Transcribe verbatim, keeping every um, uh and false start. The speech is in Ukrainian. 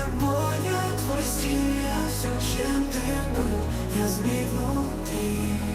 моя твоя, все, чем ты был, я змей внутри.